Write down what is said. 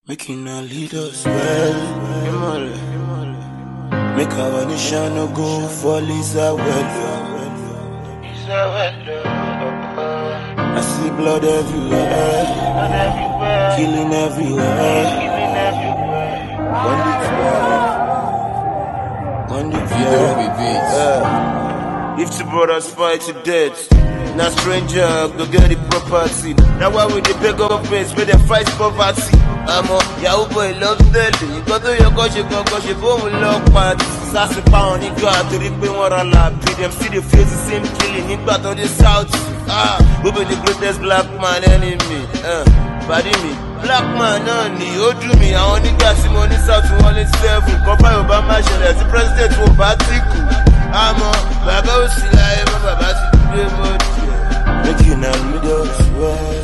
Making our leaders well. Make our nation no go for Lisa well. I see blood everywhere, killing everywhere. If two brothers fight to death, now stranger go get the property. Now why we dey beg of face where they fight poverty? Yahoo boy love steady. You go to your country, boom lock party. Sassy pound, you got to the pay one lap. Them see the face the same killing. You got on the south. Who be the greatest black man enemy? Body me, black man only. You do me, I only got some money south to 187. Compare Obama, the president will batiku. Baba will see like Baba. Making our leaders well.